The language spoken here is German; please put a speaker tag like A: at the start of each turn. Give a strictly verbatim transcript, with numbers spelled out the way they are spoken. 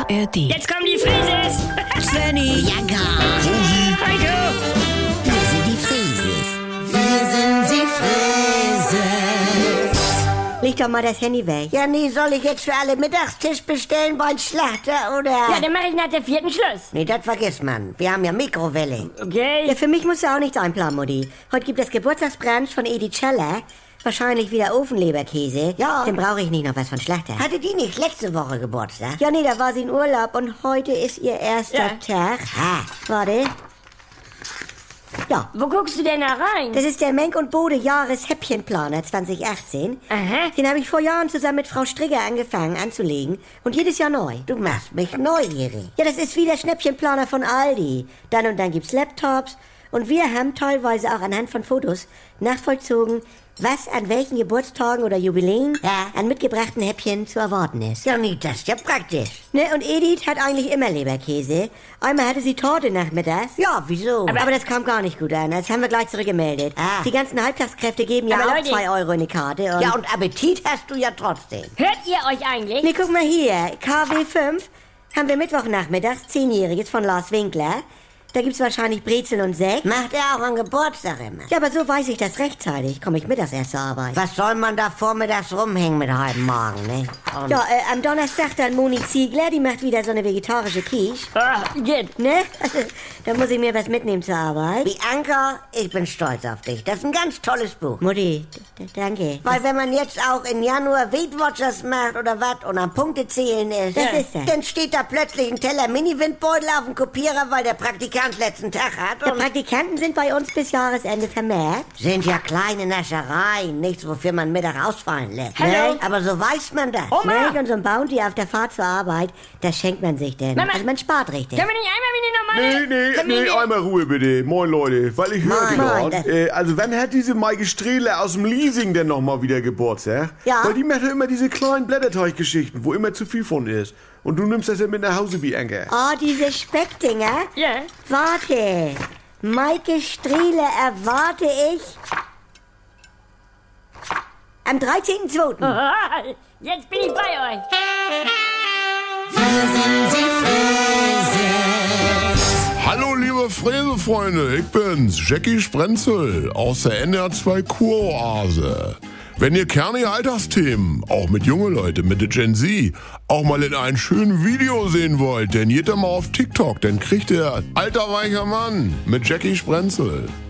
A: R D.
B: Jetzt kommen die Frieses!
C: Svenny,
D: Ja, gar.
B: Heiko!
D: Wir sind die Frieses. Wir sind die Frieses.
C: leg doch mal das Handy weg.
E: Ja, nee, soll ich jetzt für alle Mittagstisch bestellen beim Schlachter, oder?
B: Ja, dann mache ich nach der vierten Schluss.
E: Nee, das vergisst man. Wir haben ja Mikrowelle.
B: Okay.
C: Ja, für mich musst du auch nichts einplanen, Mutti. Heute gibt es Geburtstagsbrunch von Edith Scheller. Wahrscheinlich wieder Ofenleberkäse.
E: Ja.
C: Dann brauche ich nicht noch was von Schlachter.
E: Hatte die nicht letzte Woche Geburtstag?
C: Ja, nee, da war sie in Urlaub und heute ist ihr erster
B: Ja.
C: Tag.
E: Ha.
C: Warte. Ja,
B: Wo guckst du denn da rein?
C: das ist der Menk und Bode Jahreshäppchenplaner zwanzig achtzehn.
B: Aha.
C: Den habe ich vor Jahren zusammen mit Frau Strigger angefangen anzulegen und jedes Jahr neu.
E: Du machst mich neugierig.
C: Ja, das ist wie der Schnäppchenplaner von Aldi. Dann und dann gibt's Laptops und wir haben teilweise auch anhand von Fotos nachvollzogen, was an welchen Geburtstagen oder Jubiläen
E: Ja.
C: an mitgebrachten Häppchen zu erwarten ist.
E: Ja, nee, das ist ja praktisch.
C: Ne, und Edith hat eigentlich immer Leberkäse. Einmal hatte sie Torte nachmittags.
E: Ja, wieso?
C: Aber, aber das kam gar nicht gut an. Das haben wir gleich zurückgemeldet.
E: Ah.
C: Die ganzen Halbtagskräfte geben ja
B: Aber
C: auch
B: Leute-
C: zwei Euro in die Karte. Und
E: ja, und Appetit hast du ja trotzdem.
B: Hört ihr euch eigentlich?
C: Ne, guck mal hier. K W fünf haben wir Mittwochnachmittags, Zehnjähriges von Lars Winkler. Da gibt's wahrscheinlich Brezeln und Sekt.
E: Macht er auch an Geburtstag immer.
C: Ja, aber so weiß ich das rechtzeitig. Komme ich mittags erst zur Arbeit.
E: Was soll man da vormittags rumhängen mit halbem Magen, ne? Und
C: Ja, äh, am Donnerstag dann Moni Ziegler, die macht wieder so eine vegetarische Quiche.
B: Ah, geht.
C: Ne? Da muss ich mir was mitnehmen zur Arbeit.
E: Bianca, ich bin stolz auf dich. Das ist ein ganz tolles Buch.
C: Mutti, d- danke.
E: Weil wenn man jetzt auch im Januar Weight Watchers macht oder was und am Punkte zählen ist,
C: Das ist er.
E: dann steht da plötzlich ein Teller Mini-Windbeutel auf dem Kopierer, weil der Praktikant letzten Tag hat.
C: Ja,
E: Und
C: Praktikanten sind bei uns bis Jahresende vermerkt.
E: sind ja kleine Naschereien, nichts, wofür man Mittag ausfallen lässt.
B: Hallo?
E: Ne? Aber so weiß man das.
B: Oma!
C: Nicht? Und so ein Bounty auf der Fahrt zur Arbeit, das schenkt man sich denn.
B: Mama!
C: Also man spart richtig.
B: Können wir nicht einmal wie eine normale
F: Nee, nee, nee,
B: Familie?
F: einmal Ruhe bitte. Moin Leute, weil ich hörte
E: Moin.
F: gerade, äh, also wann hat diese Maike Strehle aus dem Leasing denn nochmal wieder Geburtstag?
C: Ja.
F: Weil die macht ja immer diese kleinen Blätterteiggeschichten, wo immer zu viel von ist. Und du nimmst das ja mit nach Hause, Bianca.
C: Oh, diese Speckdinger.
B: Ja.
C: Warte. Maike Strehle erwarte ich am dreizehnten zweiten
B: Ah, Jetzt bin ich bei euch.
G: Hallo liebe Fräsefreunde, ich bin's, Jackie Sprenzel aus der N R zwei Kuroase. Wenn ihr kernige Alltagsthemen, auch mit junge Leute, mit der Gen Z, auch mal in einem schönen Video sehen wollt, dann geht da mal auf TikTok, dann kriegt ihr Alter weicher Mann mit Jackie Sprenzel.